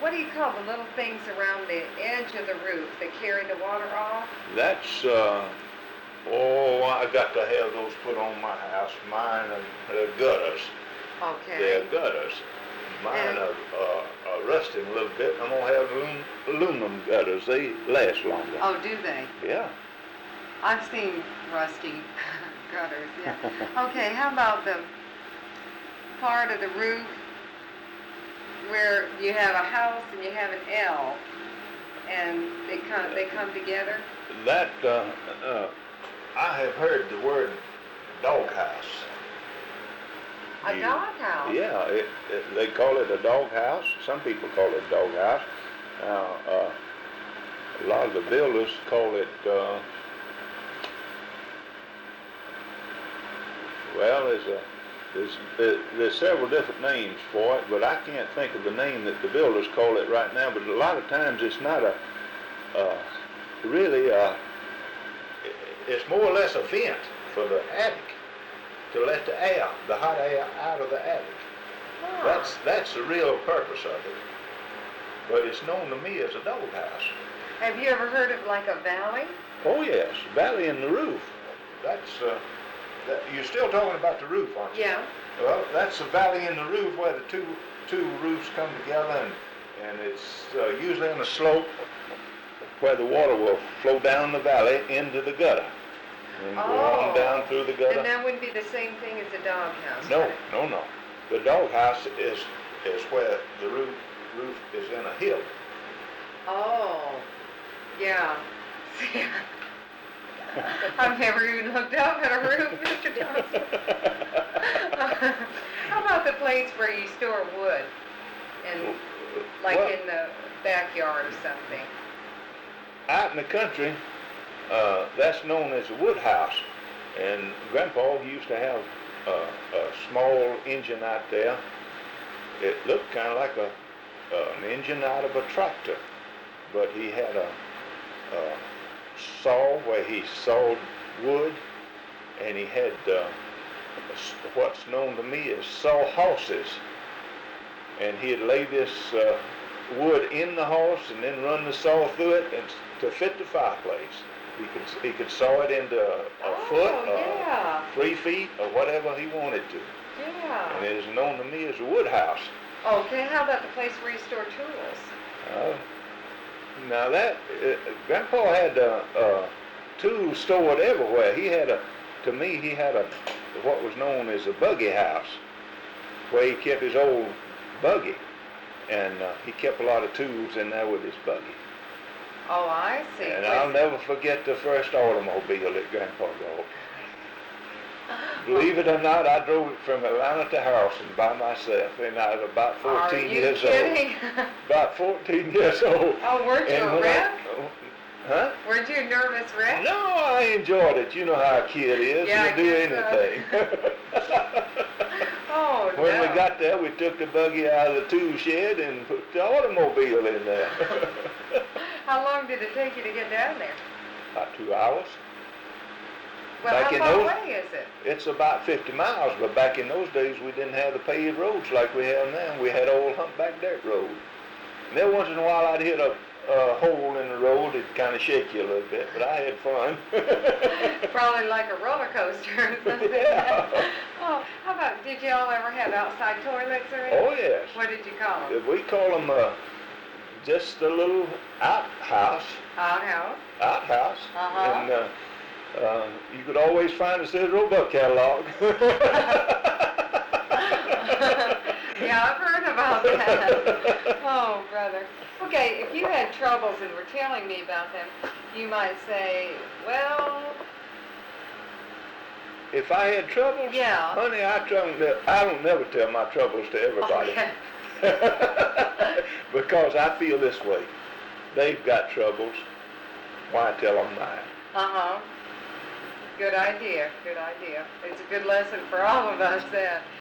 What do you call the little things around the edge of the roof that carry the water off? That's, oh, I got to have those put on my house. Mine are gutters. Okay. They're gutters. Mine And- are rusting a little bit. I'm going to have aluminum gutters. They last longer. Oh, do they? Yeah. I've seen rusty gutters, yeah. Okay, how about the part of the roof where you have a house and you have an L and they come together? That, I have heard the word doghouse. A doghouse? Yeah, they call it a doghouse. Some people call it doghouse. A lot of the builders call it, well, there's several different names for it, but I can't think of the name that the builders call it right now. But a lot of times it's not it's more or less a vent for the attic to let the air, the hot air, out of the attic. Huh. That's the real purpose of it. But it's known to me as a doghouse. Have you ever heard of like a valley? Oh yes, valley in the roof. That's you're still talking about the roof, aren't you? Yeah. Well, that's a valley in the roof where the two roofs come together, and it's usually on a slope where the water will flow down the valley into the gutter and go on down through the gutter. And that wouldn't be the same thing as a doghouse? No, would it? no. The doghouse is where the roof is in a hill. Oh, yeah. I've never even looked up at a roof, Mr. Johnson. How about the place where you store wood, and like Well, in the backyard or something? Out in the country, that's known as a wood house. And Grandpa used to have a small engine out there. It looked kind of like an engine out of a tractor, but he had a saw where he sawed wood, and he had what's known to me as saw horses. And he'd lay this wood in the horse and then run the saw through it and to fit the fireplace. He could saw it into a foot, yeah. 3 feet, or whatever he wanted to. Yeah. And it is known to me as a wood house. Okay, how about the place where you store tools? Now that Grandpa had tools stored everywhere. He had what was known as a buggy house, where he kept his old buggy, and he kept a lot of tools in there with his buggy. Oh, I see. And I'll never forget the first automobile that Grandpa bought. Believe it or not, I drove it from Atlanta to Harrison by myself, and I was about 14 years old. Are you kidding? About 14 years old. Oh, weren't you a wreck? Huh? Weren't you a nervous wreck? No, I enjoyed it. You know how a kid is. Yeah, He'll do anything. Oh, When no. we got there, we took the buggy out of the tool shed and put the automobile in there. How long did it take you to get down there? About 2 hours. Well, Back how in far those- away is it? It's about 50 miles, but back in those days, we didn't have the paved roads like we have now. We had old humpback dirt road. And then once in a while, I'd hit a hole in the road. It'd kind of shake you a little bit, but I had fun. Probably like a roller coaster or something. Yeah. Oh, how about, did y'all ever have outside toilets or anything? Oh, yes. What did you call them? We call them just a little outhouse. Outhouse? Outhouse. Uh-huh. And you could always find us in the Roebuck catalog. Yeah, I've heard about that. Oh, brother. Okay, if you had troubles and were telling me about them, you might say, well... If I had troubles, Yeah. honey, I don't never tell my troubles to everybody. Okay. Because I feel this way. They've got troubles. Why tell them mine? Uh-huh. Good idea, good idea. It's a good lesson for all of us then.